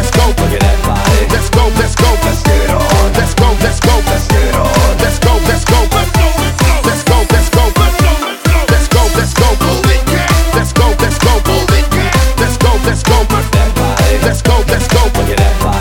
let's go. Look at that body. Let's go, let's go. Let's get it on. Let's go, let's go. Let's get it on. Let's go, let's go. Let's go, let's go. Let's go, let's go. Let's go, let's go. Move it, let's go, let's go. Move it, let's go, let's go. That body. Let's go, let's go. Look at that body.